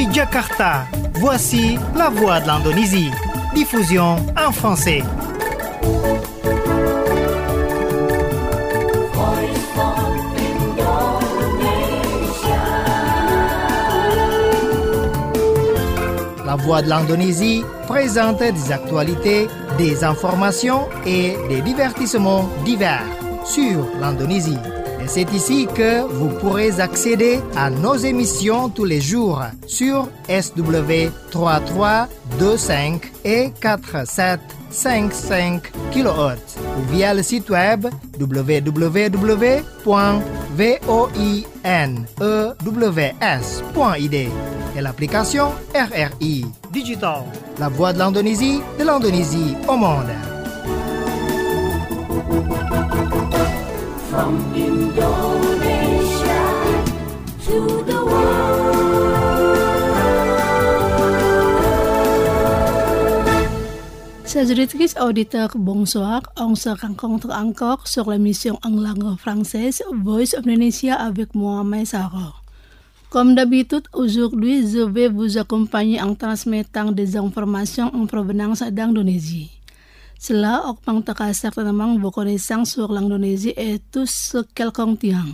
Depuis Jakarta, voici la voix de l'Indonésie. Diffusion en français. La voix de l'Indonésie présente des actualités, des informations et des divertissements divers sur l'Indonésie. Et c'est ici que vous pourrez accéder à nos émissions tous les jours sur SW 3325 et 4755 kHz ou via le site web www.voinews.id et l'application RRI Digital, la voix de l'Indonésie au monde. From Indonesia to the world. Chers auditrices, auditeurs, bonsoir. On se rencontre encore sur l'émission en langue française Voice of Indonesia avec moi, Maïsara. Comme d'habitude, aujourd'hui, je vais vous accompagner en transmettant des informations en provenance d'Indonésie. Cela augmentera certainement vos connaissances sur l'Indonésie et tout ce qu'elle contient.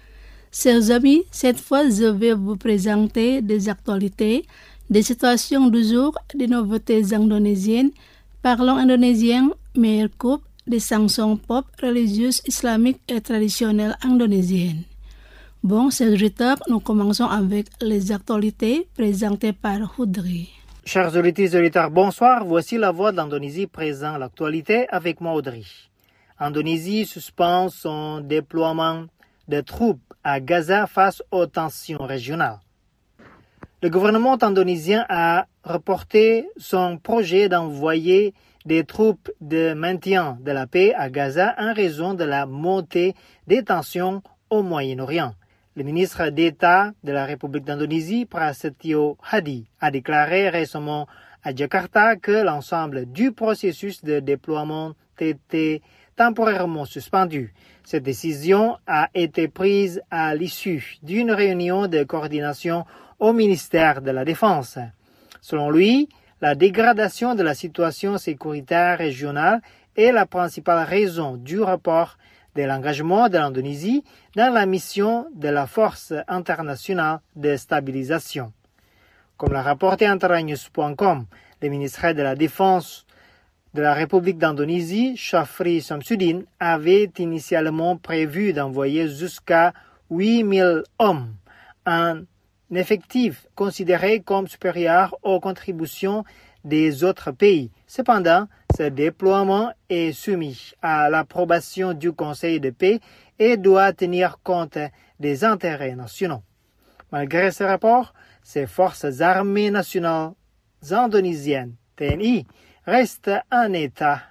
Chers amis, cette fois, je vais vous présenter des actualités, des situations du jour, des nouveautés indonésiennes, parlons indonésien, meilleure coupe, des chansons pop religieuses islamiques et traditionnelles indonésiennes. Bon, chers auditeurs, nous commençons avec les actualités présentées par Audrey. Chers auditeurs, bonsoir. Voici la voix de l'Indonésie présente l'actualité avec moi, Audrey. Indonésie suspend son déploiement de troupes à Gaza face aux tensions régionales. Le gouvernement indonésien a reporté son projet d'envoyer des troupes de maintien de la paix à Gaza en raison de la montée des tensions au Moyen-Orient. Le ministre d'État de la République d'Indonésie, Prasetyo Hadi, a déclaré récemment à Jakarta que l'ensemble du processus de déploiement était temporairement suspendu. Cette décision a été prise à l'issue d'une réunion de coordination au ministère de la Défense. Selon lui, la dégradation de la situation sécuritaire régionale est la principale raison du report de l'engagement de l'Indonésie dans la mission de la Force internationale de stabilisation. Comme l'a rapporté Antaranews.com, le ministre de la Défense de la République d'Indonésie, Shafri Samsudin, avait initialement prévu d'envoyer jusqu'à 8000 hommes, un effectif considéré comme supérieur aux contributions des autres pays. Cependant, ce déploiement est soumis à l'approbation du Conseil de paix et doit tenir compte des intérêts nationaux. Malgré ce rapport, ces forces armées nationales indonésiennes, TNI, restent en état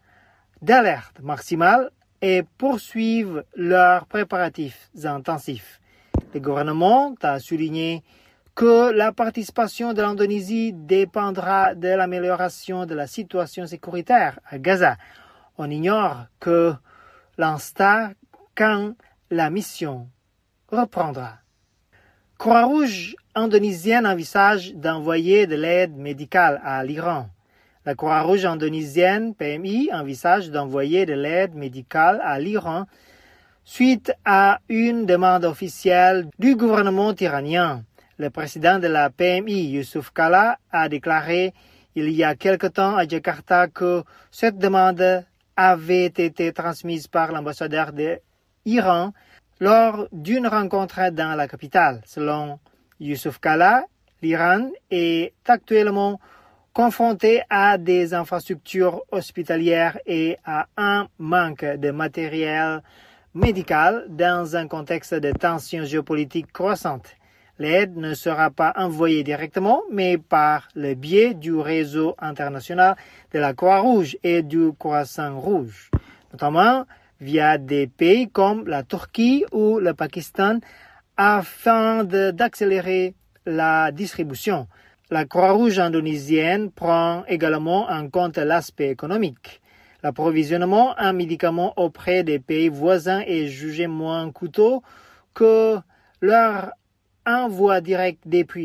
d'alerte maximale et poursuivent leurs préparatifs intensifs. Le gouvernement a souligné que la participation de l'Indonésie dépendra de l'amélioration de la situation sécuritaire à Gaza. On ignore que l'instant quand la mission reprendra. Croix-Rouge indonésienne envisage d'envoyer de l'aide médicale à l'Iran. La Croix-Rouge indonésienne, PMI, envisage d'envoyer de l'aide médicale à l'Iran suite à une demande officielle du gouvernement iranien. Le président de la PMI, Yusuf Kala, a déclaré il y a quelque temps à Jakarta que cette demande avait été transmise par l'ambassadeur de l'Iran lors d'une rencontre dans la capitale. Selon Yusuf Kala, l'Iran est actuellement confronté à des infrastructures hospitalières et à un manque de matériel médical dans un contexte de tensions géopolitiques croissantes. L'aide ne sera pas envoyée directement, mais par le biais du réseau international de la Croix-Rouge et du Croissant-Rouge, notamment via des pays comme la Turquie ou le Pakistan, afin d'accélérer la distribution. La Croix-Rouge indonésienne prend également en compte l'aspect économique. L'approvisionnement en médicaments auprès des pays voisins est jugé moins coûteux que leur envoi direct depuis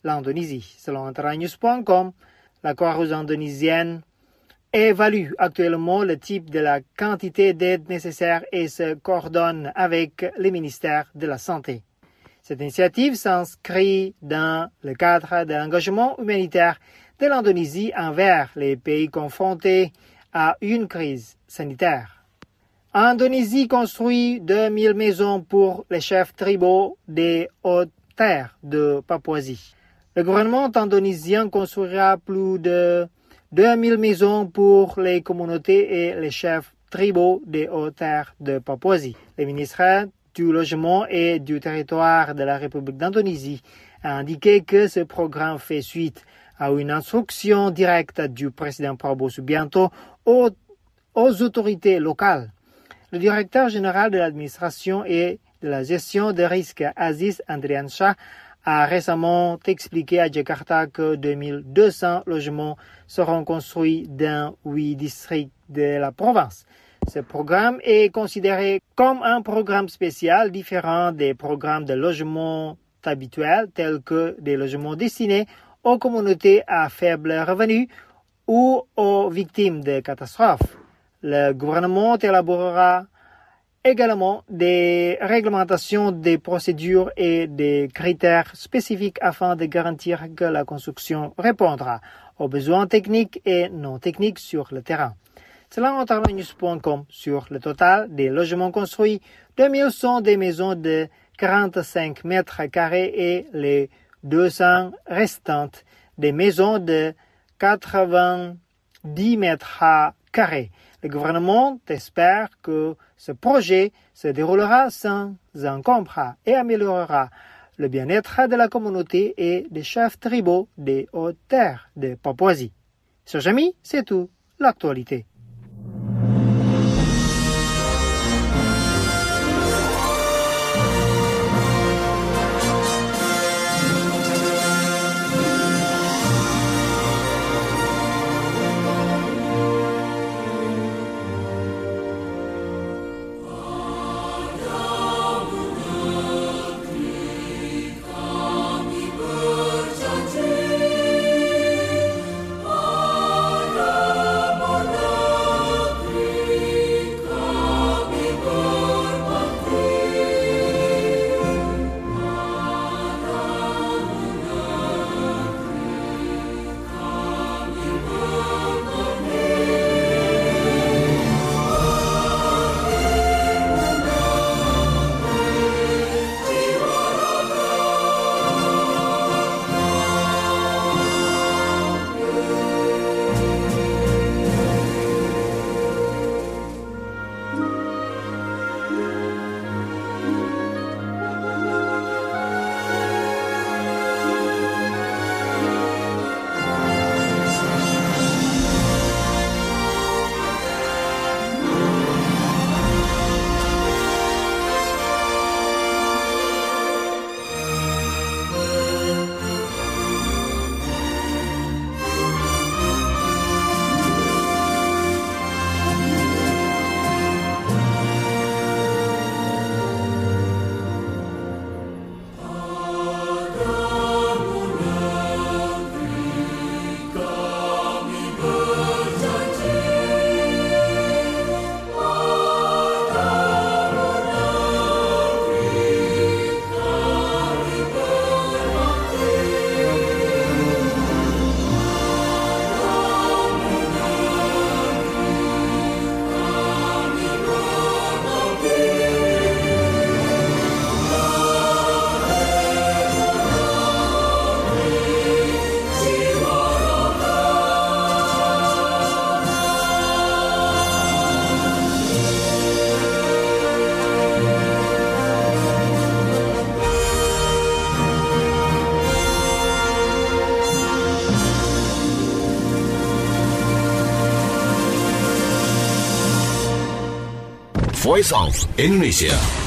l'Indonésie. Selon Internews.com, la Croix-Rouge indonésienne évalue actuellement le type de la quantité d'aide nécessaire et se coordonne avec le ministère de la Santé. Cette initiative s'inscrit dans le cadre de l'engagement humanitaire de l'Indonésie envers les pays confrontés à une crise sanitaire. Indonésie construit 2000 maisons pour les chefs tribaux des Hautes-Terres de Papouasie. Le gouvernement indonésien construira plus de 2000 maisons pour les communautés et les chefs tribaux des Hautes-Terres de Papouasie. Le ministre du Logement et du Territoire de la République d'Indonésie a indiqué que ce programme fait suite à une instruction directe du président Prabowo Subianto aux autorités locales. Le directeur général de l'administration et de la gestion des risques, Aziz Andriansyah, a récemment expliqué à Jakarta que 2200 logements seront construits dans 8 districts de la province. Ce programme est considéré comme un programme spécial différent des programmes de logement habituels tels que des logements destinés aux communautés à faible revenu ou aux victimes de catastrophes. Le gouvernement élaborera également des réglementations, des procédures et des critères spécifiques afin de garantir que la construction répondra aux besoins techniques et non techniques sur le terrain. Selon Internews.com, sur le total des logements construits, 2000 sont des maisons de 45 mètres carrés et les 200 restantes des maisons de 90 mètres carrés. Le gouvernement espère que ce projet se déroulera sans encombre et améliorera le bien-être de la communauté et des chefs tribaux des Hautes-Terres de Papouasie. Chers amis, c'est tout l'actualité. Voice of Indonesia.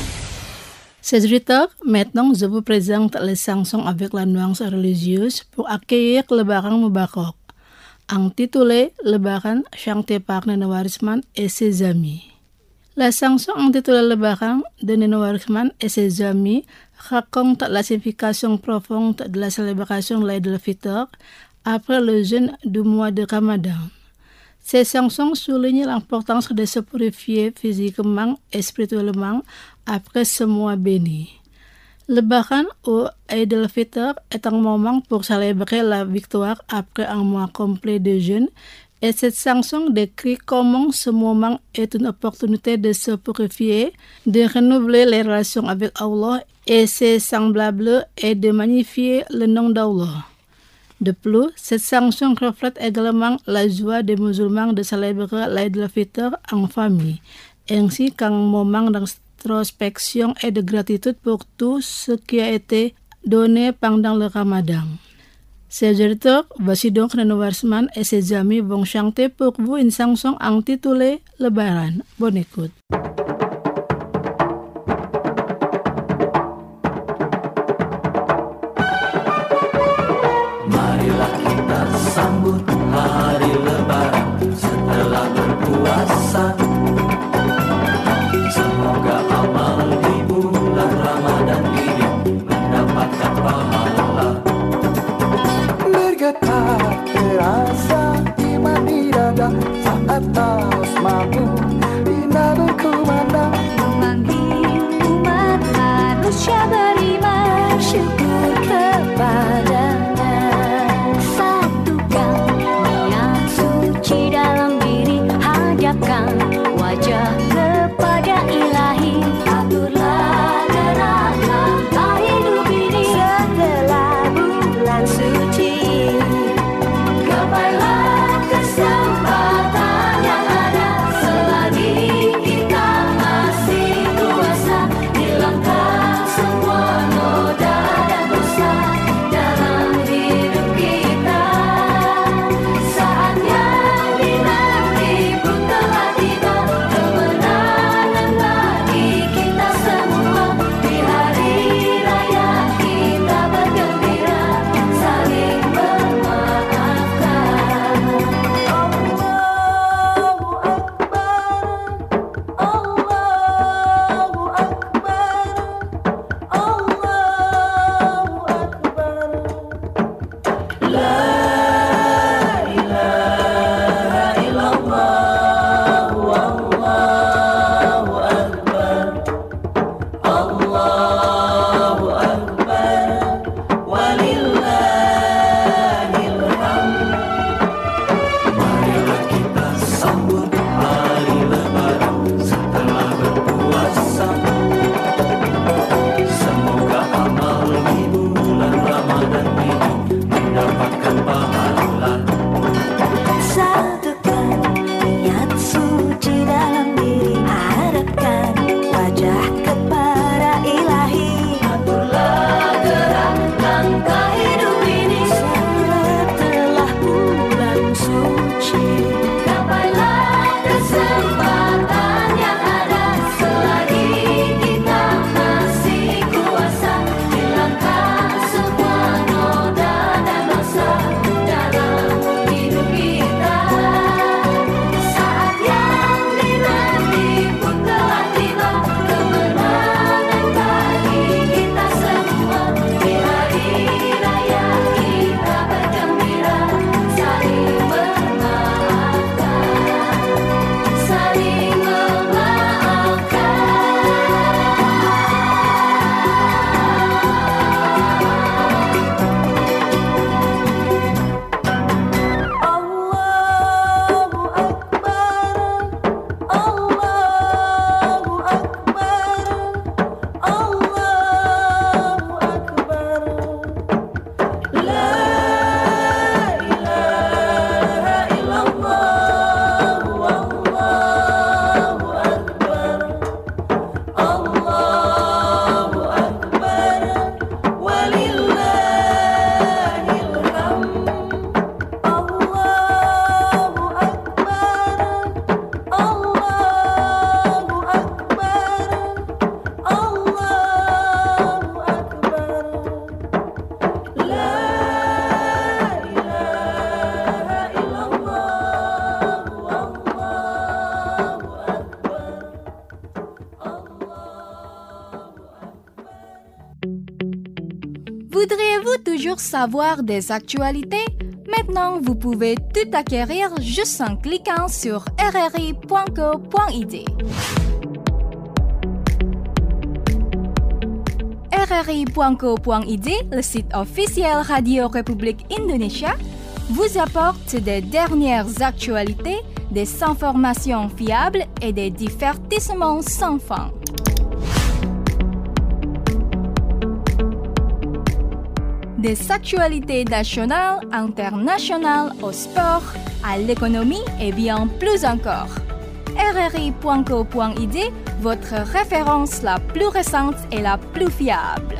Chers auditeurs, maintenant je vous présente les chansons avec la nuance religieuse pour accueillir Lebaran Mubarak, intitulé Lebaran, chanté par Nena Warisman et ses amis. La sanction intitulée Le Baran de Nino Warsman et ses amis raconte la signification profonde de la célébration de l'Aïd al-Fitr après le jeûne du mois de Ramadan. Ces sanctions soulignent l'importance de se purifier physiquement et spirituellement après ce mois béni. Le Baran ou Aïd al-Fitr est un moment pour célébrer la victoire après un mois complet de jeûne. Et cette sanction décrit comment ce moment est une opportunité de se purifier, de renouveler les relations avec Allah et ses semblables et de magnifier le nom d'Allah. De plus, cette sanction reflète également la joie des musulmans de célébrer l'Aïd al-Fitr en famille, ainsi qu'un moment d'introspection et de gratitude pour tout ce qui a été donné pendant le Ramadan. Chers auditeurs, voici donc Nino Warsman et ses amis vont chanter pour vous une chanson intitulée Le Baran. Bonne écoute. Marilah kita sambut hari Lebaran setelah berpuasa. Semoga amal di bulan Ramadan ini mendapatkan pahala. Bergetar terasa iman di dada saat taus mabuk indah berkumandang memanggil umat manusia beriman syukur kepadanya. Satukan niat suci dalam diri, hadapkan wajah kepada Ilahi. Aturlah geraklah hidup ini setelah bulan suci. Gapailah kesempatan yang ada selagi kita masih kuasa. Hilangkan semua sur savoir des actualités? Maintenant, vous pouvez tout acquérir juste en cliquant sur rri.co.id. rri.co.id, le site officiel Radio République Indonésia, vous apporte des dernières actualités, des informations fiables et des divertissements sans fin. Des actualités nationales, internationales, au sport, à l'économie et bien plus encore. rri.co.id, votre référence la plus récente et la plus fiable.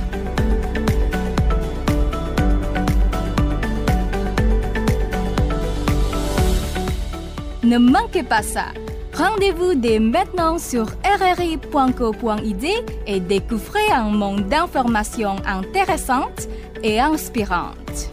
Ne manquez pas ça. Rendez-vous dès maintenant sur rri.co.id et découvrez un monde d'informations intéressantes et inspirantes.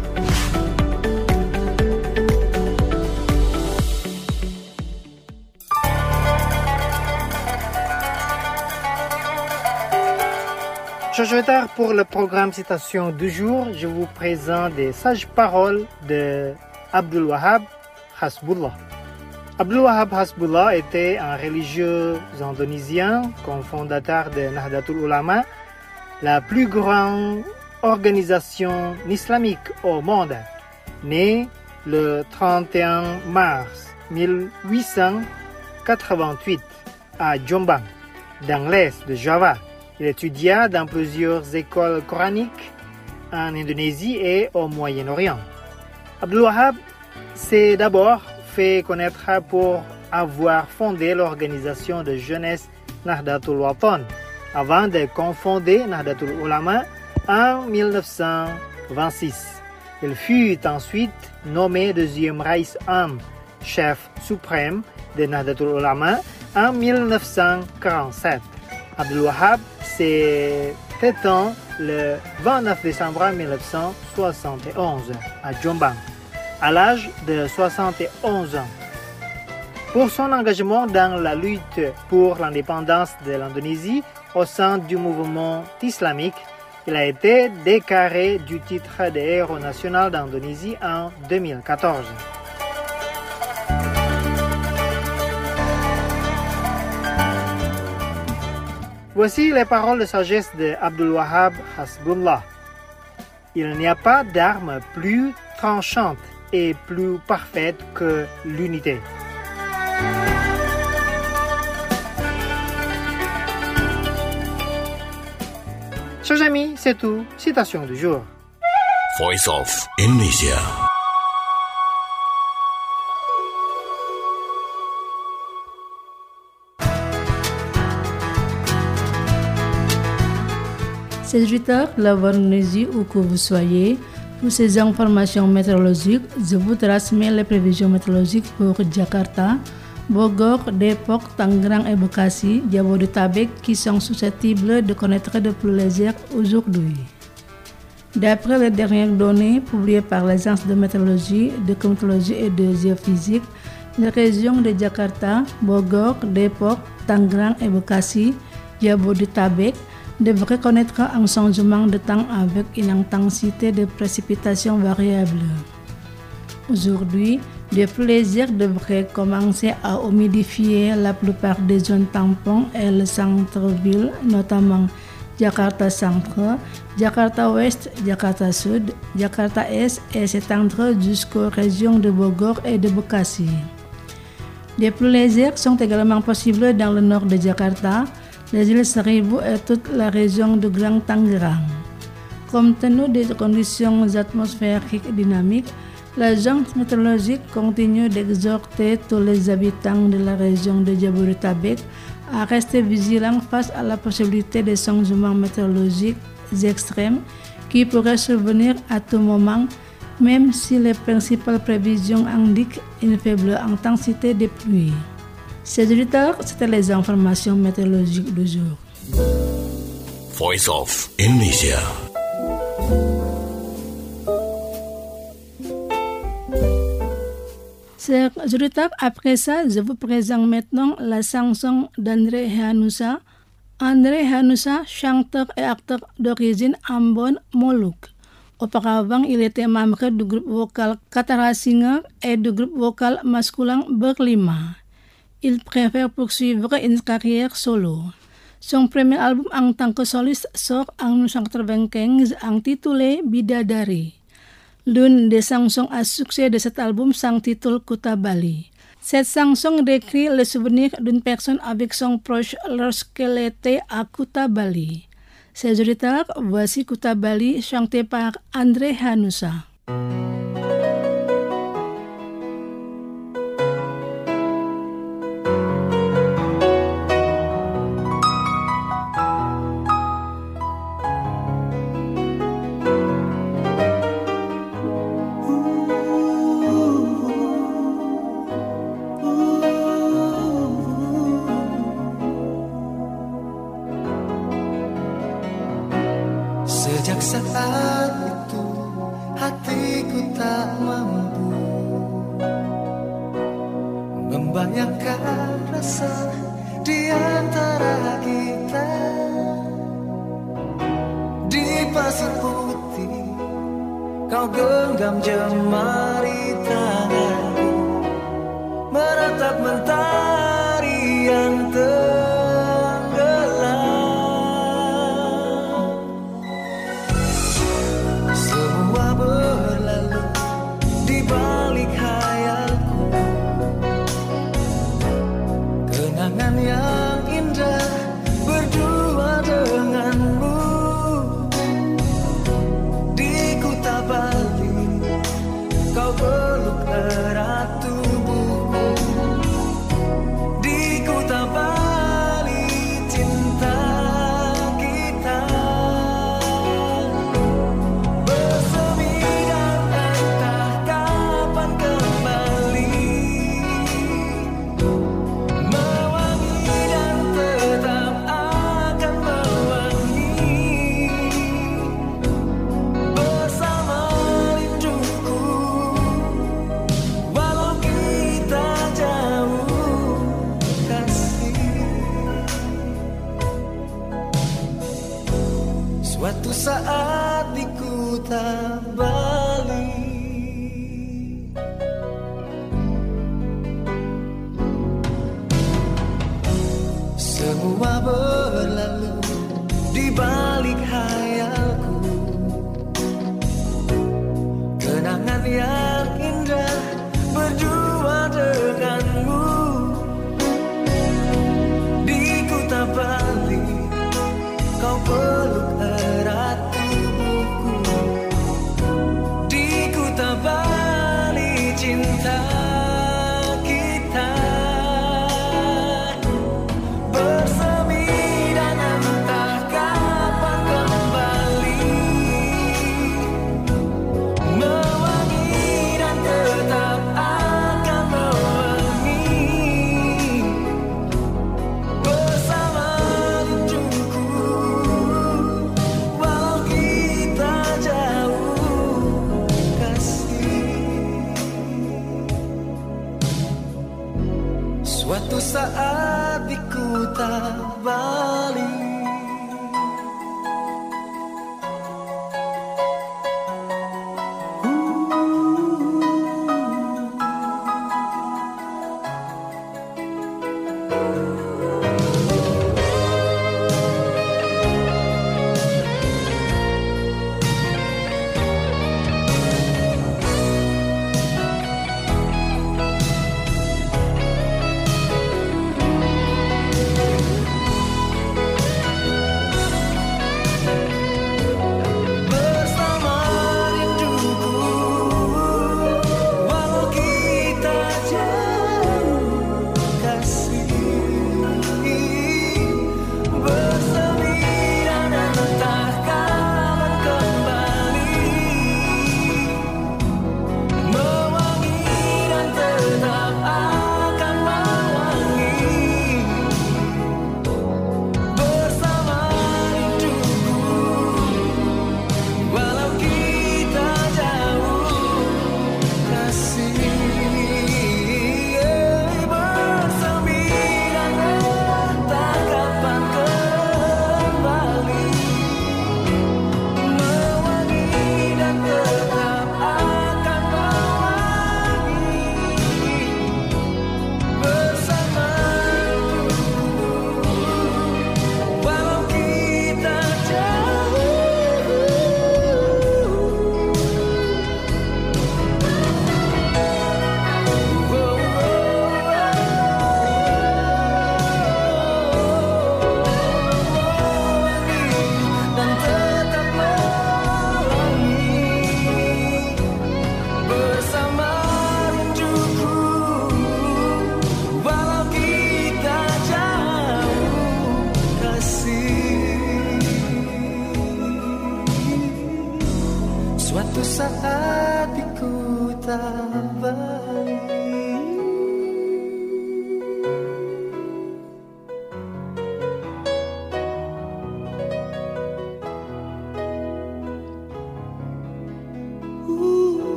Chers auditeurs, pour le programme Citation du jour, je vous présente des sages paroles de Abdul Wahab Hasbullah. Abdul Wahab Hasbullah était un religieux indonésien, cofondateur de Nahdlatul Ulama, la plus grande organisation islamique au monde. Né le 31 mars 1888 à Jombang, dans l'est de Java. Il étudia dans plusieurs écoles coraniques en Indonésie et au Moyen-Orient. Abdul Wahab s'est d'abord fait connaître pour avoir fondé l'organisation de jeunesse Nahdlatul Watan avant de confonder Nahdlatul Ulama en 1926. Il fut ensuite nommé deuxième Raïs Am, chef suprême de Nahdlatul Ulama en 1947. Abdul Wahab s'est éteint le 29 décembre 1971 à Jombang, à l'âge de 71 ans. Pour son engagement dans la lutte pour l'indépendance de l'Indonésie au sein du mouvement islamique, il a été décoré du titre de héros national d'Indonésie en 2014. Voici les paroles de sagesse de Abdul Wahab Hasbullah. Il n'y a pas d'arme plus tranchante et plus parfaite que l'unité. Chers amis, c'est tout. Citation du jour. Voice of Indonesia. C'est 8h, la Indonésie où que vous soyez. Pour ces informations météorologiques, je vous transmets les prévisions météorologiques pour Jakarta, Bogor, Depok, Tangerang et Bekasi, Jabodetabek qui sont susceptibles de connaître de pluies légères aujourd'hui. D'après les dernières données publiées par l'Agence de météorologie, de climatologie et de géophysique, les régions de Jakarta, Bogor, Depok, Tangerang et Bekasi, Jabodetabek devrait connaître un changement de temps avec une intensité de précipitations variable. Aujourd'hui, des pluies légères devraient commencer à humidifier la plupart des zones tampons et le centre-ville, notamment Jakarta Centre, Jakarta Ouest, Jakarta Sud, Jakarta Est et s'étendre jusqu'aux régions de Bogor et de Bekasi. Des pluies légères sont également possibles dans le nord de Jakarta, les îles Seribu et toute la région de Grand Tangerang. Compte tenu des conditions atmosphériques dynamiques, l'agence météorologique continue d'exhorter tous les habitants de la région de Jabodetabek à rester vigilants face à la possibilité de changements météorologiques extrêmes qui pourraient survenir à tout moment, même si les principales prévisions indiquent une faible intensité des pluies. Ces auditeurs, c'était les informations météorologiques du jour. Voice of Indonesia. Chers auditeurs, après ça, je vous présente maintenant la chanson d'André Hehanussa. André Hehanussa, chanteur et acteur d'origine Ambon, Moluques. Auparavant, il était membre du groupe vocal Katara Singer et du groupe vocal masculin Berlima. Il préfère poursuivre une carrière solo. Son premier album en tant que soliste sort en 1995 intitulé Bidadari. L'une des chansons à succès de cet album s'intitule Kuta Bali. Cette chanson décrit le souvenir d'une personne avec son proche lorsqu'elle était à Kuta Bali. Ses auditeurs, voici Kuta Bali chanté par André Hanusa. Sejak saat itu hatiku tak mampu membayangkan rasa di antara kita. Di pasir putih kau genggam jemari tanganku, meratap mentari yang yang indah berdua denganmu di Kuta Bali. Kau peluk erat tubuhku di Kuta Bali, cinta kita bersemi dan entah kapan kembali. Suatu saat di Kuta Bali, semua berlalu di balik hayalku, kenangan yang indah berdua denganmu di Kuta Bali. Kau peluk erat tubuhku di Kuta Bali, cinta kita bersemi dan entah kapan kembali, mewangi dan tetap akan mewangi bersama rinduku. Suatu saat di Kuta Bali,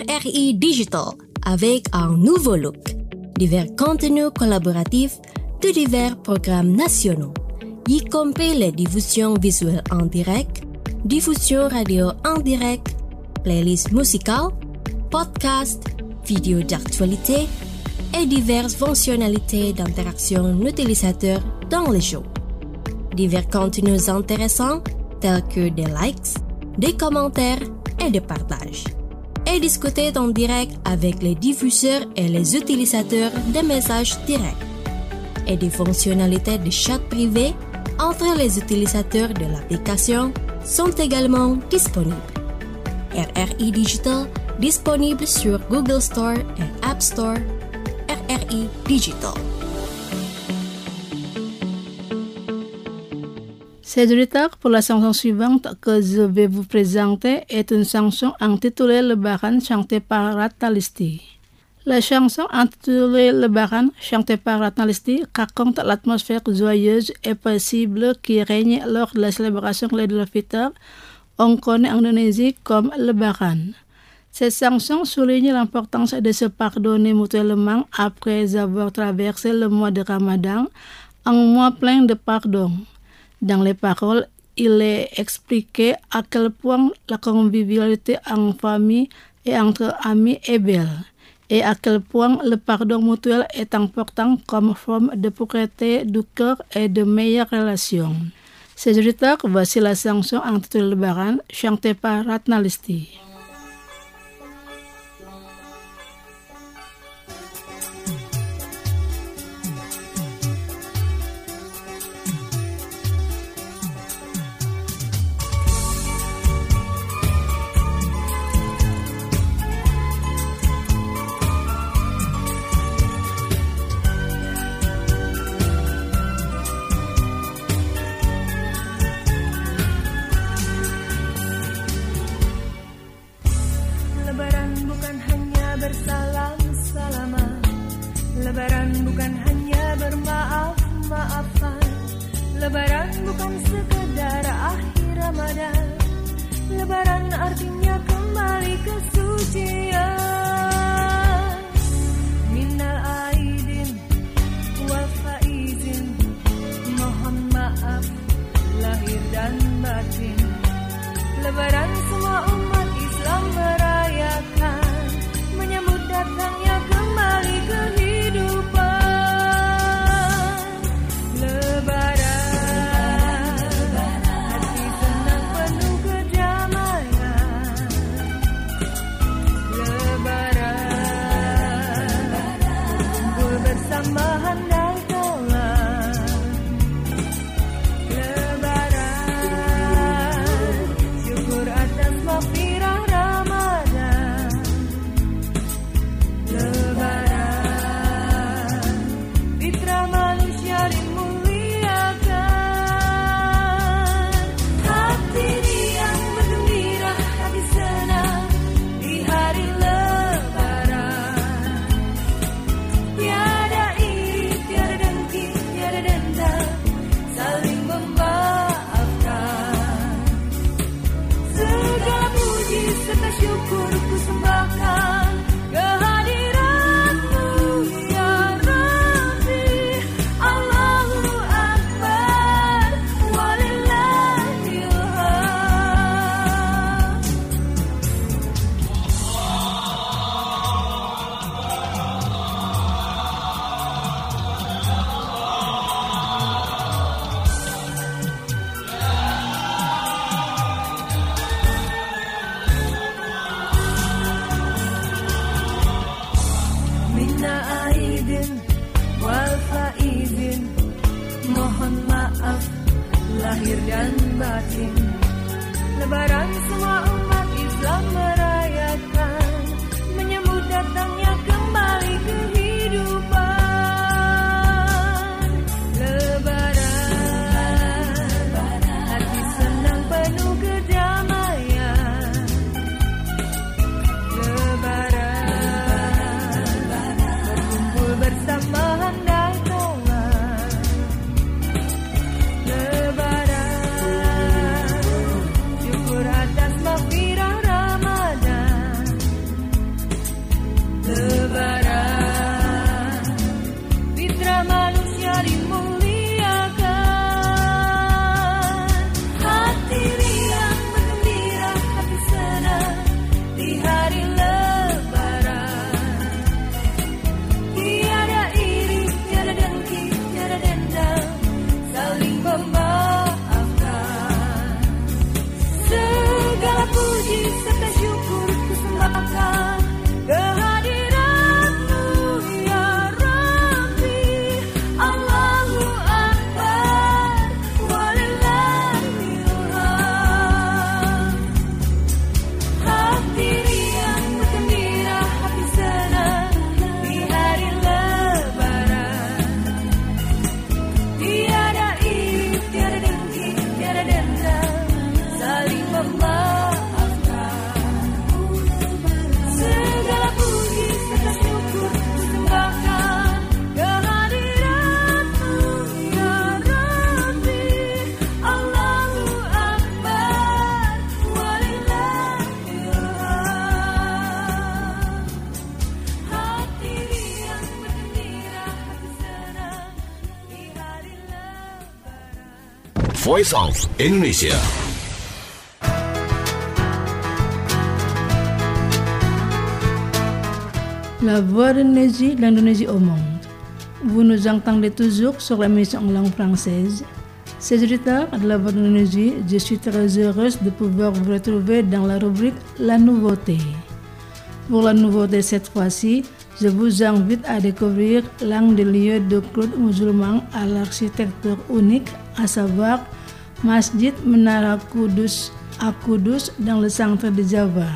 RRI Digital avec un nouveau look. Divers contenus collaboratifs de divers programmes nationaux, y compris les diffusions visuelles en direct, diffusion radio en direct, playlists musicales, podcasts, vidéos d'actualité et diverses fonctionnalités d'interaction utilisateur dans les shows. Divers contenus intéressants tels que des likes, des commentaires et des partages. Et discuter en direct avec les diffuseurs et les utilisateurs des messages directs. Et des fonctionnalités de chat privé entre les utilisateurs de l'application sont également disponibles. RRI Digital disponible sur Google Store et App Store. RRI Digital. C'est du retard pour la chanson suivante que je vais vous présenter est une chanson intitulée Lebaran chantée par Ratna Listi. La chanson intitulée Lebaran chantée par Ratna Listi raconte l'atmosphère joyeuse et paisible qui règne lors de la célébration de l'Eid al-Fitr. On connaît en Indonésie comme Lebaran. Cette chanson souligne l'importance de se pardonner mutuellement après avoir traversé le mois de Ramadan, un mois plein de pardon. Dans les paroles, il est expliqué à quel point la convivialité en famille et entre amis est belle, et à quel point le pardon mutuel est important comme forme de pureté du cœur et de meilleures relations. C'est du retard, voici la chanson intitulée Lebaran, chantée par Ratna Listi. Lebaran bukan hanya bermaaf-maafan. Lebaran bukan sekedar akhir Ramadan. Lebaran artinya kembali ke sucian. Minal aidin wal faizin, mohon maaf lahir dan batin. Lebaran semua umat Islam merayakan, menyambut datangnya kembali kehidupan. Lebaran, hati senang penuh kedamaian. Lebaran, berkumpul bersama handai taulan. Lebaran, syukur atas maghfirah Ramadan. Lebaran, fitrah manusia dimuliakan. Hati riang bergembira, hati senang di hari Lebaran. Tiada iri, tiada dengki, tiada dendam, saling memaafkan. Segala puji serta syukur ku sembahkan kehadiratmu ya Rabbi. Allahu Akbar, walillahil hamd. Minna aidin wal faizin, mohon maaf lahir dan batin. Lebaran semua umat Islam merayakan, menyambut datangnya kembali kehidupan. Lebaran, hati senang penuh kedamaian. Lebaran, berkumpul bersama handai taulan. Lebaran, syukur atas maghfirah Ramadan. Voice of Indonesia. La voix d'Indonésie au monde. Vous nous entendez toujours sur la mission en langue française. C'est Rita de la voix d'Indonésie. Je suis très heureuse de pouvoir vous retrouver dans la rubrique La Nouveauté. Pour la nouveauté cette fois-ci, je vous invite à découvrir l'un des lieux de culte musulman à l'architecture unique, à savoir Masjid Menara Kudus à Kudus dans le centre de Java.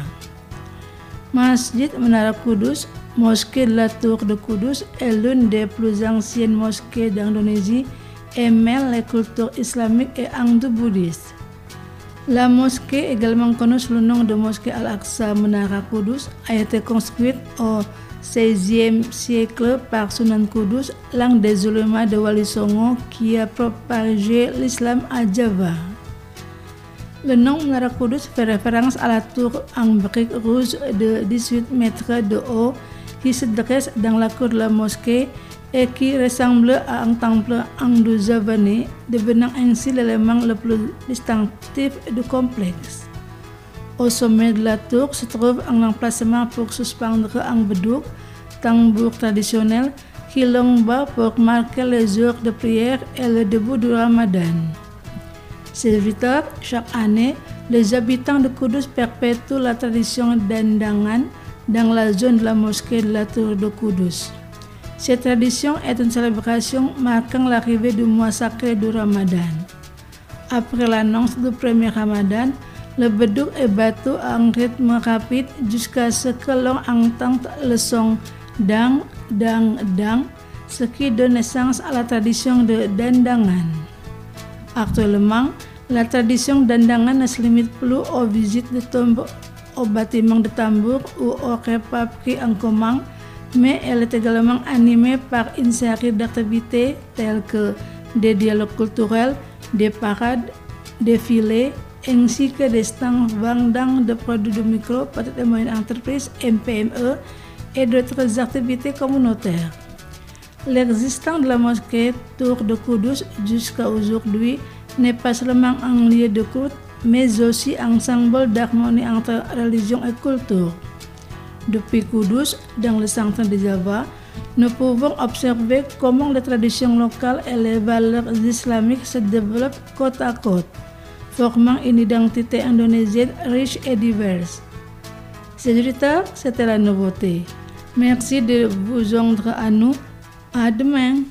Masjid Menara Kudus, mosquée de la Tour de Kudus, est l'une des plus anciennes mosquées d'Indonésie et mêle les cultures islamiques et hindou-bouddhistes. La mosquée, également connue sous le nom de mosquée Al-Aqsa Menara Kudus, a été construite au XVIe siècle par Sunan Kudus, l'un des ulémas de Wali Songo qui a propagé l'islam à Java. Le nom Menara Kudus fait référence à la tour en briques rouges de 18 mètres de haut qui se dresse dans la cour de la mosquée et qui ressemble à un temple indo-javanais, devenant ainsi l'élément le plus distinctif du complexe. Au sommet de la tour se trouve un emplacement pour suspendre un bedouk, tambour traditionnel, qui lomba pour marquer les heures de prière et le début du Ramadan. Serviteur, chaque année, les habitants de Kudus perpétuent la tradition d'endangan dans la zone de la mosquée de la tour de Kudus. Cette tradition est une célébration marquant l'arrivée du mois sacré du Ramadan. Après l'annonce du premier Ramadan, le bedouk est battu à un rythme rapide jusqu'à ce que l'on entende le son dang, dang, dang, ce qui donne naissance à la tradition de dandangan. Actuellement, la tradition dandangan ne se limite plus aux visites de tombes, aux bâtiments de tambour ou aux repas pris en commun, mais elle est également animée par une série d'activités telles que des dialogues culturels, des parades, défilés, ainsi que des stands vendant de produits de micro, petites et moyennes entreprises, MPME, et d'autres activités communautaires. L'existence de la mosquée Tour de Kudus jusqu'à aujourd'hui n'est pas seulement un lieu de culte, mais aussi un symbole d'harmonie entre religion et culture. Depuis Kudus, dans le centre de Java, nous pouvons observer comment les traditions locales et les valeurs islamiques se développent côte à côte, formant une identité indonésienne riche et diverse. C'était la nouveauté. Merci de vous joindre à nous. À demain.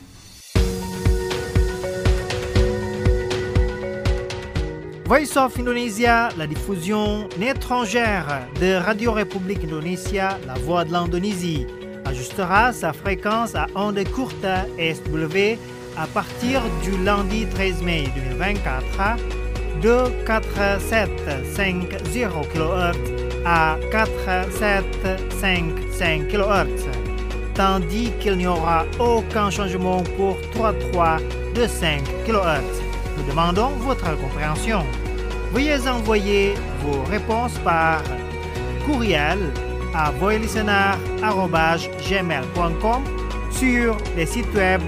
Voice of Indonesia, la diffusion étrangère de Radio République Indonésia, la voix de l'Indonésie, ajustera sa fréquence à ondes courtes SW à partir du lundi 13 mai 2024 de 4750 kHz à 4755 kHz, tandis qu'il n'y aura aucun changement pour 3325 kHz. Nous demandons votre compréhension. Veuillez envoyer vos réponses par courriel à voilistener@gmail.com sur les sites web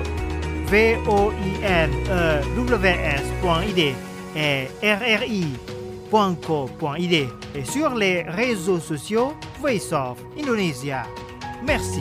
voinews.id et rri.co.id et sur les réseaux sociaux Voice of Indonesia. Merci.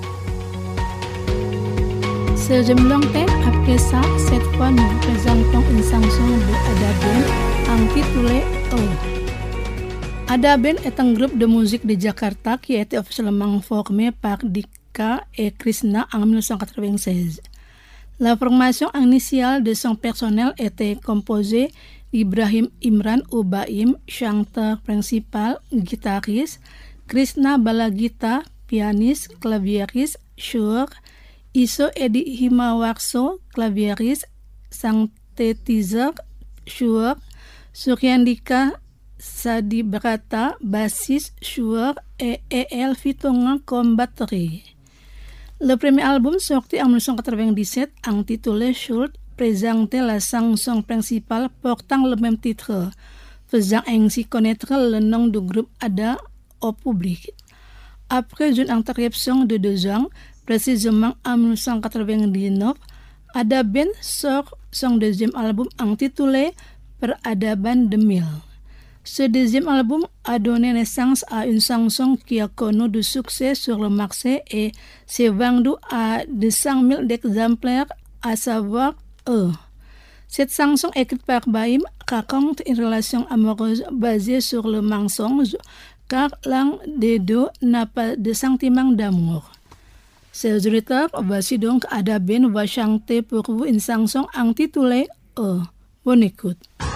C'est Jemlongte. Après ça, cette fois, nous vous présentons une chanson de Adaben intitulée Oh. Adaben est un groupe de musique de Jakarta qui a été officiellement formé par Dika et Krishna en 1996. La formation initiale de son personnel était composée d'Ibrahim Imran Ubaim, chanteur principal, guitariste, Krishna Balagita, pianis, clavieris, Shur, Iso Edi Himawarso, clavieris, synthétiseur, Shur, Suryandika Sadi Brata, bassiste, Shur et E.L. Fitonga comme batterie. Le premier album sorti en 1997, intitulé Schuld, présentait la chanson principale portant le même titre, faisant ainsi connaître le nom du groupe Ada au public. Après une interruption de 2 ans, précisément en 1999, Adaben sort son deuxième album intitulé Peradaban de Mille. Ce deuxième album a donné naissance à une chanson qui a connu du succès sur le marché et s'est vendue à 200 000 exemplaires, à savoir Cette chanson écrite par Baim raconte une relation amoureuse basée sur le mensonge, car l'un des deux n'a pas de sentiment d'amour. Chers auditeurs, voici donc Adaben va chanter pour vous une chanson intitulée Bonne écoute.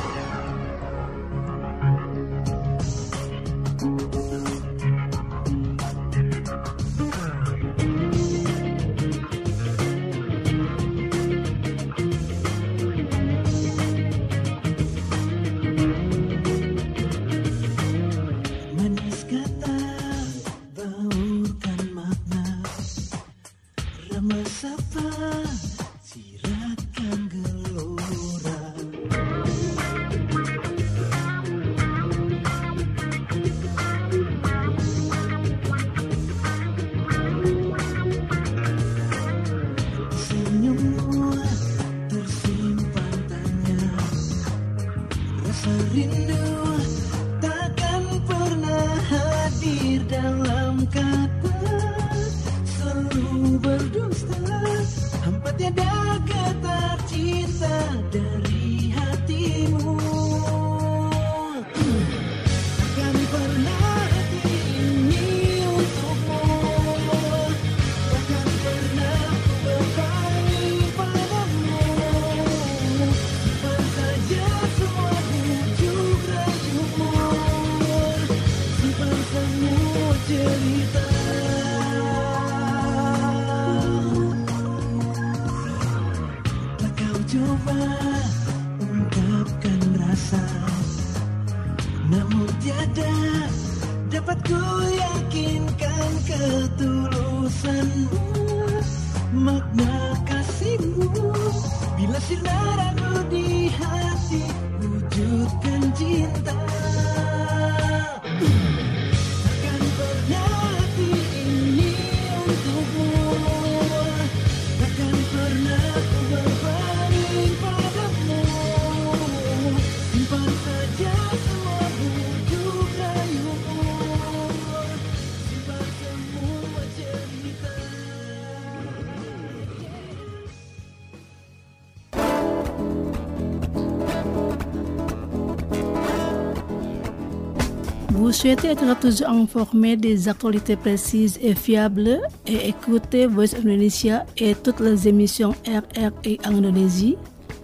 Vous souhaitez être toujours informé des actualités précises et fiables et écouter Voice of Indonesia et toutes les émissions RRI en Indonésie?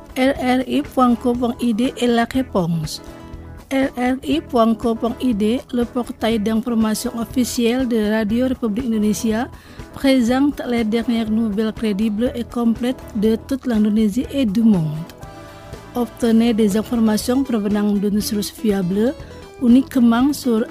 RRI.co.id est la réponse. RRI.co.id, le portail d'information officiel de Radio République Indonésia, présente les dernières nouvelles crédibles et complètes de toute l'Indonésie et du monde. Obtenez des informations provenant de sources fiables uniquement sur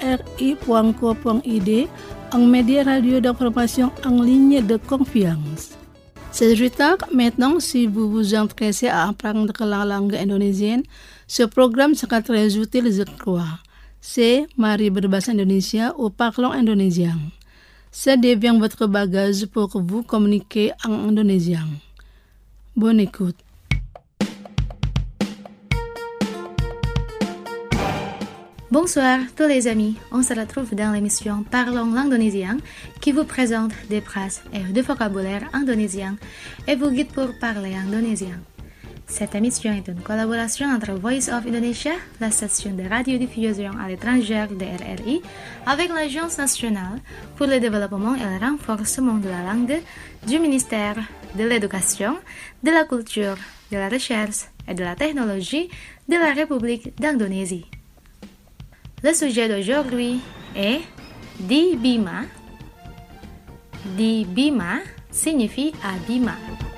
rri.co.id, un média radio d'information en ligne de confiance. C'est auditeurs, maintenant, si vous vous intéressez à apprendre la langue indonésienne, ce programme sera très utile, je crois. C'est Mari berbahasa Indonesia ou Parlons indonésien. Ça devient votre bagage pour vous communiquer en indonésien. Bonne écoute. Bonsoir tous les amis, on se retrouve dans l'émission Parlons l'indonésien qui vous présente des phrases et des vocabulaires indonésiens et vous guide pour parler indonésien. Cette émission est une collaboration entre Voice of Indonesia, la station de radiodiffusion à l'étranger de RRI, avec l'Agence nationale pour le développement et le renforcement de la langue du ministère de l'Éducation, de la Culture, de la Recherche et de la Technologie de la République d'Indonésie. Le sujet d'aujourd'hui est Di Bima. Di Bima signifie à Bima.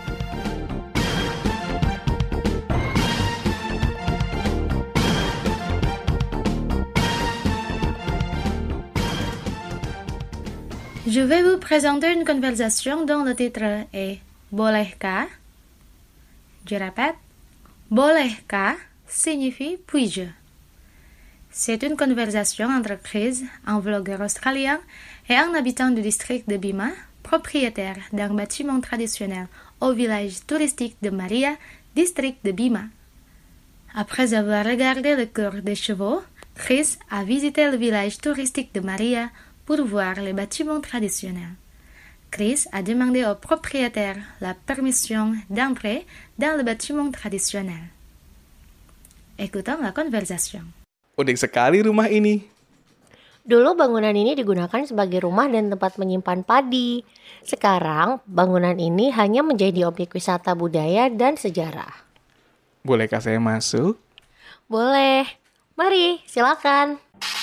Je vais vous présenter une conversation dont le titre est Bolehkah? Je répète, Bolehkah signifie puis-je. C'est une conversation entre Chris, un vlogueur australien, et un habitant du district de Bima, propriétaire d'un bâtiment traditionnel au village touristique de Maria, district de Bima. Après avoir regardé le cours des chevaux, Chris a visité le village touristique de Maria pour voir les bâtiments traditionnels. Chris a demandé au propriétaire la permission d'entrer dans le bâtiment traditionnel. Écoutons la conversation. Unik sekali rumah ini. Dulu bangunan ini digunakan sebagai rumah dan tempat menyimpan padi. Sekarang bangunan ini hanya menjadi objek wisata budaya dan sejarah. Bolehkah saya masuk? Boleh. Mari, silakan.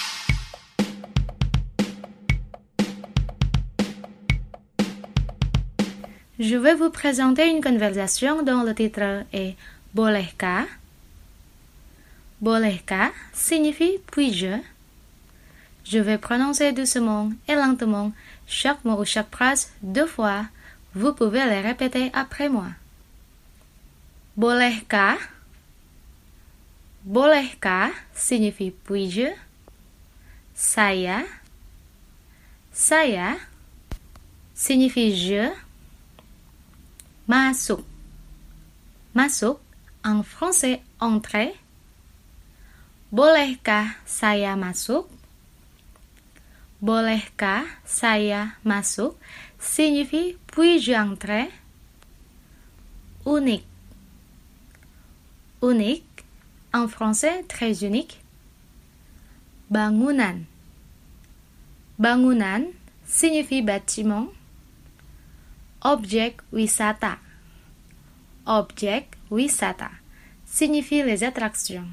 Je vais vous présenter une conversation dont le titre est Bolehkah. Bolehkah signifie puis-je. Je vais prononcer doucement et lentement chaque mot ou chaque phrase 2 fois. Vous pouvez les répéter après moi. Bolehkah. Bolehkah signifie puis-je. Saya. Saya signifie je. Masuk. Masuk, en français entrer. Bolehkah saya masuk? Bolehkah saya masuk signifie puis-je entrer? Unique. Unique, en français très unique. Bangunan. Bangunan signifie bâtiment. Object wisata. Object wisata signifie les attractions.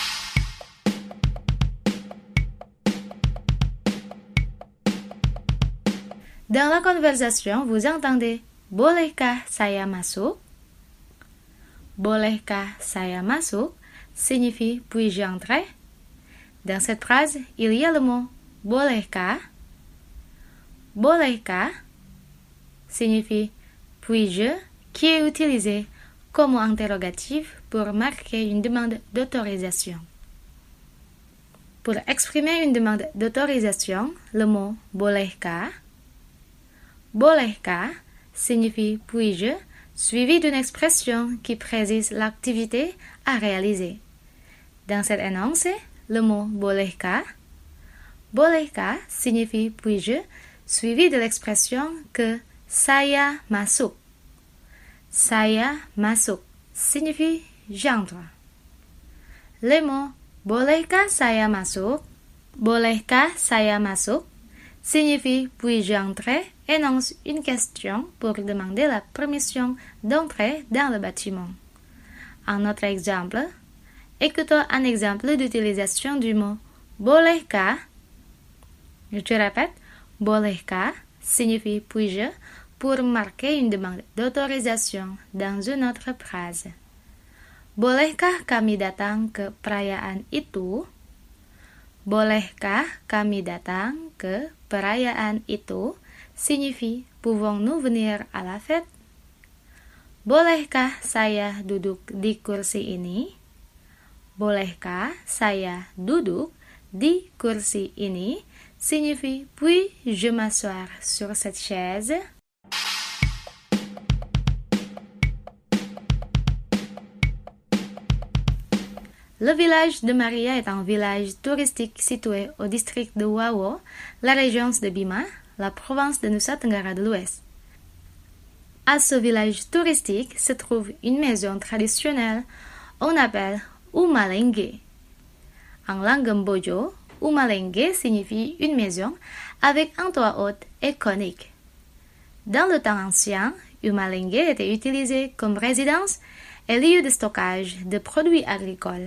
Dans la conversation, vous entendez Bolehkah saya masuk? Bolehkah saya masuk signifie puis-je entrer? Dans cette phrase, il y a le mot bolehkah. Bolehkah signifie puis-je qui est utilisé comme interrogatif pour marquer une demande d'autorisation. Pour exprimer une demande d'autorisation, le mot bolehkah. Bolehkah signifie puis-je suivi d'une expression qui précise l'activité à réaliser. Dans cet énoncé, le mot bolehkah. Bolehkah signifie puis-je suivi de l'expression que saya masuk. Saya masuk signifie j'entre. Les mots bolehkah saya masuk, bolehkah saya masuk signifie puis-je entrer énonce une question pour demander la permission d'entrer dans le bâtiment. Un autre exemple, écoutons un exemple d'utilisation du mot bolehkah. Je répète, bolehkah signifie puis-je pour marquer une demande d'autorisation dans une autre phrase. Bolehkah kami datang ke perayaan itu? Bolehkah kami datang ke perayaan itu signifie pouvons-nous venir à la fête? Bolehkah saya duduk di kursi ini? Bolehkah saya duduk di kursi ini signifie puis-je m'asseoir sur cette chaise? Le village de Maria est un village touristique situé au district de Wawo, la région de Bima, la province de Nusa Tenggara de l'Ouest. À ce village touristique se trouve une maison traditionnelle, on appelle Umalenge. En langue mbojo, Umalenge signifie une maison avec un toit haut et conique. Dans le temps ancien, Umalenge était utilisé comme résidence et lieu de stockage de produits agricoles.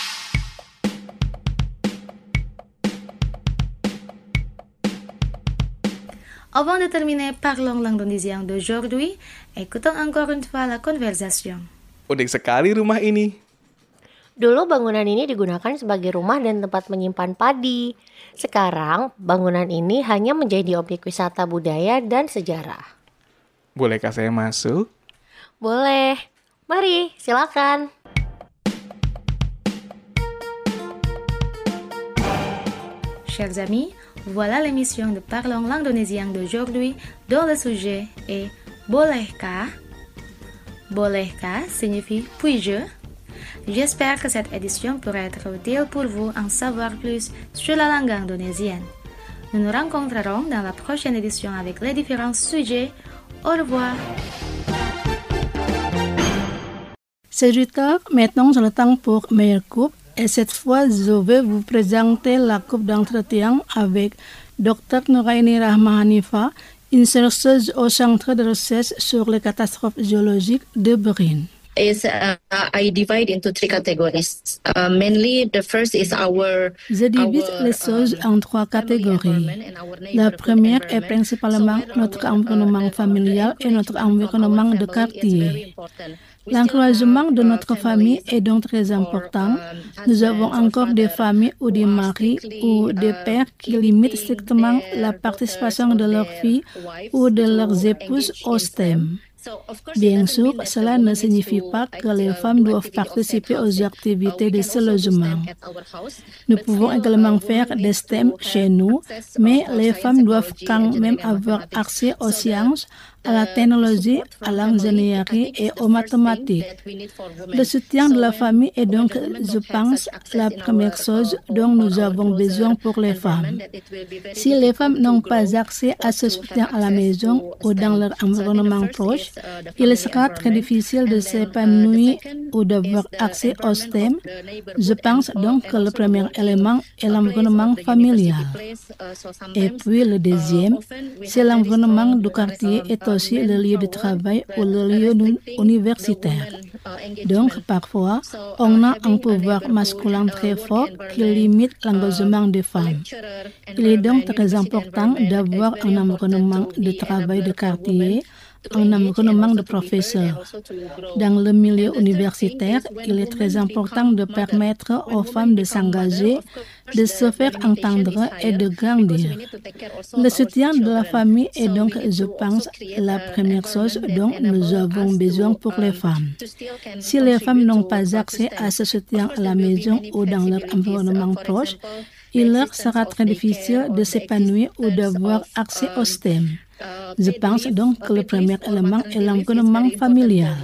Avant de terminer, parlons l'indonésien d'aujourd'hui. Écoutons encore une fois la conversation. Unik sekali rumah ini. Dulu bangunan ini digunakan sebagai rumah dan tempat menyimpan padi. Sekarang bangunan ini hanya menjadi objek wisata budaya dan sejarah. Bolehkah saya masuk? Boleh. Mari, silakan. Chers amis, voilà l'émission de Parlons l'indonésien d'aujourd'hui dont le sujet est Bolehkah. Bolehkah signifie puis-je. J'espère que cette édition pourra être utile pour vous en savoir plus sur la langue indonésienne. Nous nous rencontrerons dans la prochaine édition avec les différents sujets. Au revoir. C'est du temps, maintenant c'est le temps pour meilleure coupe. Et cette fois, je vais vous présenter la coupe d'entretien avec Dr Nuraini Rahmahanifa, une chercheuse au Centre de recherche sur les catastrophes géologiques de Berin. I divide into 3 categories. Mainly, the first is Je divise les choses en 3 catégories. La première est principalement notre environnement familial et notre environnement de quartier. L'encouragement de notre famille est donc très important. Nous avons encore des familles ou des maris ou des pères qui limitent strictement la participation de leurs filles ou de leurs épouses au STEM. Bien sûr, cela ne signifie pas que les femmes doivent participer aux activités de ce logement. Nous pouvons également faire des STEM chez nous, mais les femmes doivent quand même avoir accès aux sciences, à la technologie, à l'ingénierie et aux mathématiques. Le soutien de la famille est donc, je pense, la première chose dont nous avons besoin pour les femmes. Si les femmes n'ont pas accès à ce soutien à la maison ou dans leur environnement proche, il sera très difficile de s'épanouir ou d'avoir accès au STEM. Je pense donc que le premier élément est l'environnement familial. Et puis le deuxième, c'est l'environnement du quartier et aussi le lieu de travail ou le lieu universitaire. Donc, parfois, on a un pouvoir masculin très fort qui limite l'engagement des femmes. Il est donc très important d'avoir un environnement de travail de quartier, un environnement de professeurs. Dans le milieu universitaire, il est très important de permettre aux femmes de s'engager, de se faire entendre et de grandir. Le soutien de la famille est donc, je pense, la première chose dont nous avons besoin pour les femmes. Si les femmes n'ont pas accès à ce soutien à la maison ou dans leur environnement proche, il leur sera très difficile de s'épanouir ou d'avoir accès au STEM. Je pense donc que le premier élément est l'environnement familial.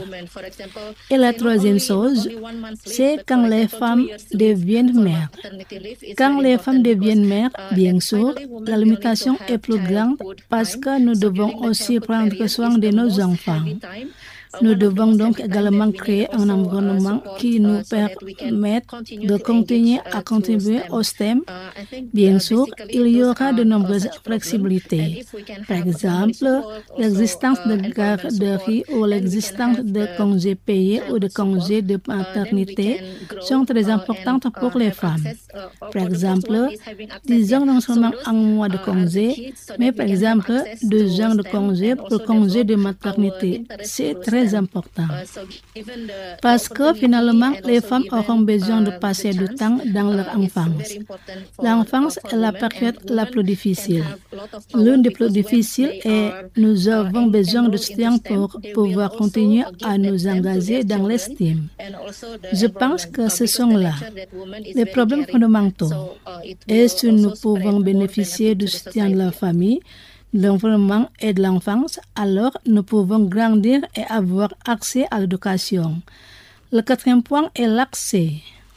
Et la troisième chose, c'est quand les femmes deviennent mères. Quand les femmes deviennent mères, bien sûr, la limitation est plus grande parce que nous devons aussi prendre soin de nos enfants. Nous devons donc également créer un environnement qui nous permette de continuer à contribuer au STEM. Bien sûr, il y aura de nombreuses flexibilités. Par exemple, l'existence de garderies ou l'existence de congés payés ou de congés de maternité sont très importantes pour les femmes. Par exemple, disons non seulement un mois de congé, mais par exemple 2 ans de congé pour congé de maternité. C'est très important. Parce que finalement, les femmes auront besoin de passer du temps dans leur enfance. L'enfance est la période la plus difficile. L'une des plus difficiles est nous avons besoin de soutien pour pouvoir continuer à nous engager dans l'estime. Je pense que ce sont là les problèmes fondamentaux. Et si nous pouvons bénéficier du soutien de la famille, de l'environnement et de l'enfance, alors nous pouvons grandir et avoir accès à l'éducation. Le 4e point est l'accès.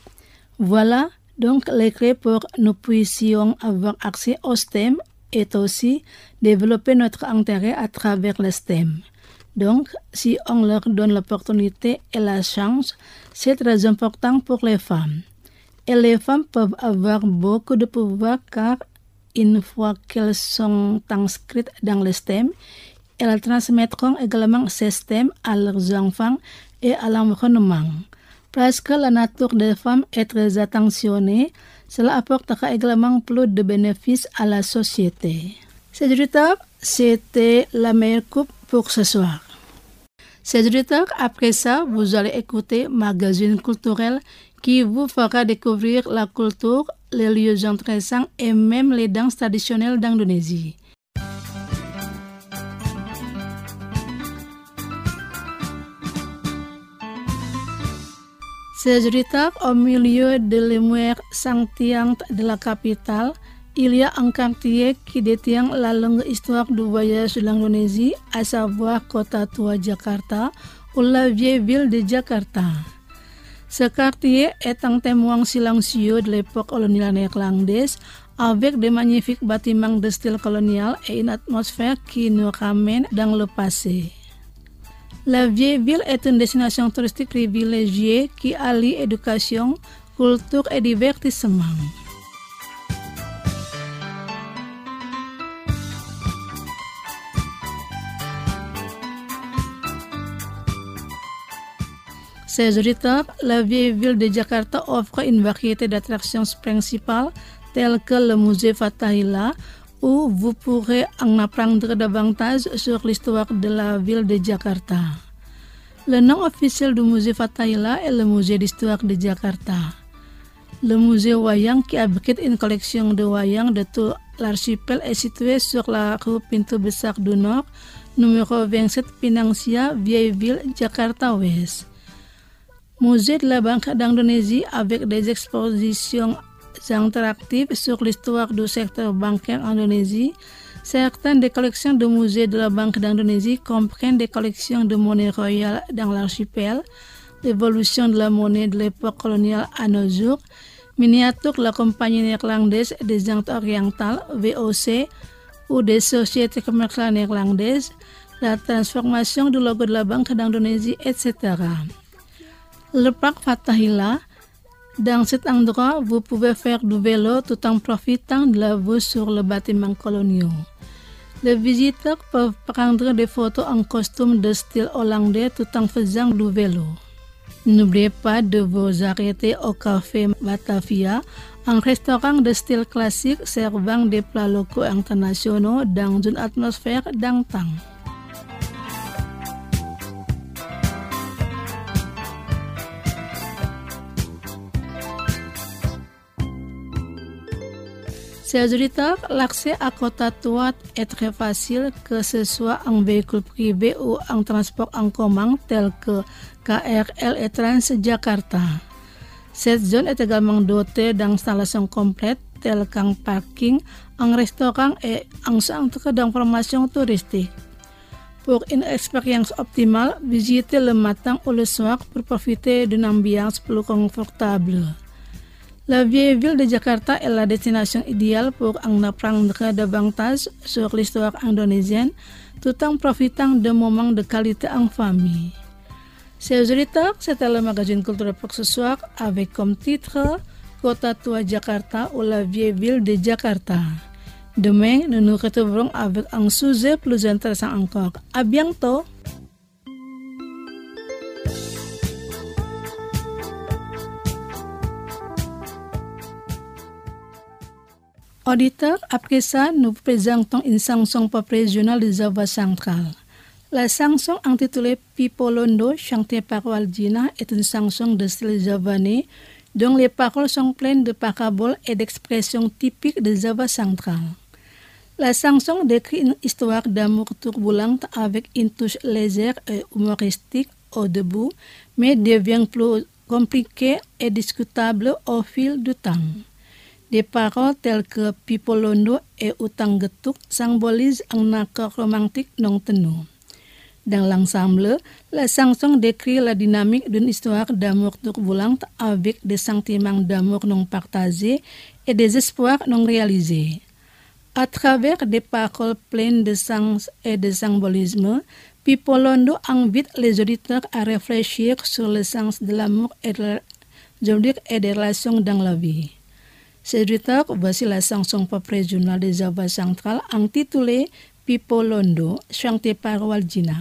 Voilà donc les clés pour que nous puissions avoir accès au STEM et aussi développer notre intérêt à travers le STEM. Donc, si on leur donne l'opportunité et la chance, c'est très important pour les femmes. Et les femmes peuvent avoir beaucoup de pouvoir car une fois qu'elles sont inscrites dans le STEM, elles transmettront également ces STEM à leurs enfants et à l'environnement. Parce que la nature des femmes est très attentionnée, cela apportera également plus de bénéfices à la société. C'est du temps, c'était la meilleure coupe pour ce soir. C'est du temps, après ça, vous allez écouter Magazine culturel qui vous fera découvrir la culture, les lieux intéressants et même les danses traditionnelles d'Indonésie. C'est retard au milieu de l'émir sanctiante de la capitale. Il y a un quartier qui détient la longue histoire du voyage de l'Indonésie, à savoir Kota Tua Jakarta, ou la vieille ville de Jakarta. Ce quartier est un témoin silencieux de l'époque coloniale néerlandaise avec de magnifiques bâtiments de style colonial et une atmosphère qui nous ramène dans le passé. La vieille ville est une destination touristique privilégiée qui allie éducation, culture et divertissement. Chers auditeurs, la vieille ville de Jakarta offre une variété d'attractions principales telles que le musée Fathahillah, où vous pourrez en apprendre davantage sur l'histoire de la ville de Jakarta. Le nom officiel du musée Fathahillah est le musée d'histoire de Jakarta. Le musée Wayang, qui abrite une collection de wayang de tout l'archipel, est situé sur la rue Pintu Besar du Nord, numéro 27 Pinangsia, Vieille Ville, Jakarta Ouest. Musée de la Banque d'Indonésie avec des expositions interactives sur l'histoire du secteur bancaire Indonésie. Certaines des collections de musées de la Banque d'Indonésie comprennent des collections de monnaie royale dans l'archipel, l'évolution de la monnaie de l'époque coloniale à nos jours, miniatures de la compagnie néerlandaise des Indes orientales, VOC, ou des sociétés commerciales néerlandaises, la transformation du logo de la Banque d'Indonésie, etc. Le parc Fathahillah. Dans cet endroit, vous pouvez faire du vélo tout en profitant de la vue sur le bâtiment colonial. Les visiteurs peuvent prendre des photos en costume de style hollandais tout en faisant du vélo. N'oubliez pas de vous arrêter au café Batavia, un restaurant de style classique servant des plats locaux internationaux dans une atmosphère d'antan. Chers auditeurs, l'accès à Kota Tua est très facile, que ce soit en véhicule privé ou en transport en commun tel que KRL et Transjakarta. Cette zone est également dotée d'installations complètes telles qu'un parking, un restaurant et un centre d'information touristique. Pour une expérience optimale, visitez le matin ou le soir pour profiter d'une ambiance plus confortable. La vieille ville de Jakarta est la destination idéale pour en apprendre davantage sur l'histoire indonésienne tout en profitant de moments de qualité en famille. Chers auditeurs, c'était le magazine culturel pour ce soir avec comme titre Kota Tua Jakarta ou la vieille ville de Jakarta. Demain, nous nous retrouverons avec un sujet plus intéressant encore. À bientôt! Auditeurs, après ça, nous présentons une chanson pop régionale de Java central. La chanson intitulée Pipolondo, chantée par Waldina, est une chanson de style javanais dont les paroles sont pleines de paraboles et d'expressions typiques de Java central. La chanson décrit une histoire d'amour turbulente avec une touche légère et humoristique au début, mais devient plus compliquée et discutable au fil du temps. Des paroles telles que Pipolondo et Utang Getuk symbolisent un accord romantique non tenu. Dans l'ensemble, la chanson décrit la dynamique d'une histoire d'amour turbulente avec des sentiments d'amour non partagés et des espoirs non réalisés. À travers des paroles pleines de sens et de symbolisme, Pipolondo invite les auditeurs à réfléchir sur le sens de l'amour et des relations dans la vie. Chers auditeurs, voici la chanson pop régionale de Java central intitulée Pipolondo, chantée par Waldina.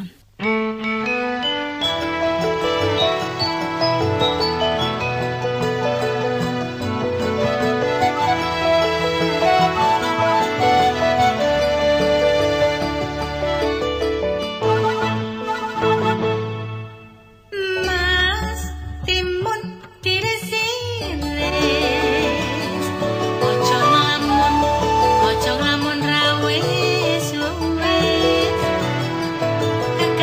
Ojo lamun rawis luwes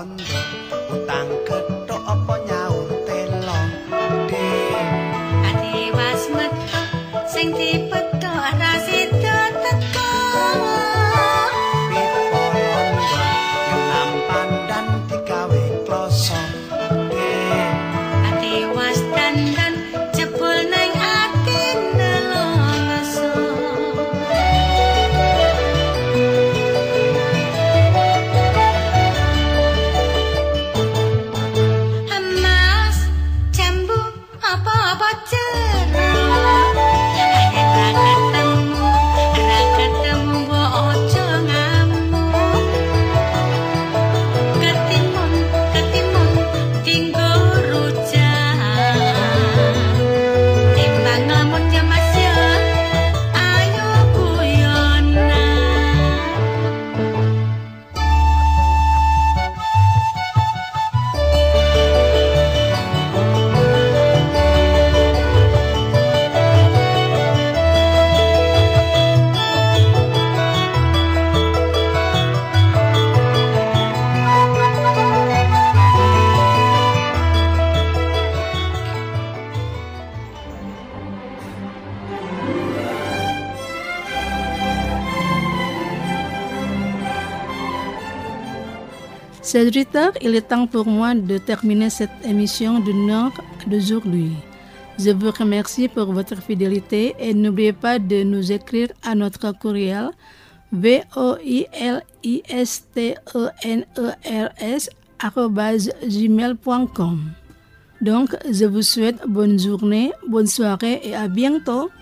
londo utang kethok apa nyaur telo ati was metu sing dipethok ra sida teko pipo londo yang pandan digawe kloso ati was dandan jebul nang ati nelongso emas jambu apa-apa cerah ra ketemu mbok ojo ngamuk ketimun tinggo rujak timbang lamun ya mas ya ayo guyonan. C'est tard, il est temps pour moi de terminer cette émission du Nord d'aujourd'hui. Je vous remercie pour votre fidélité et n'oubliez pas de nous écrire à notre courriel voilistenners@gmail.com. Donc, je vous souhaite bonne journée, bonne soirée et à bientôt.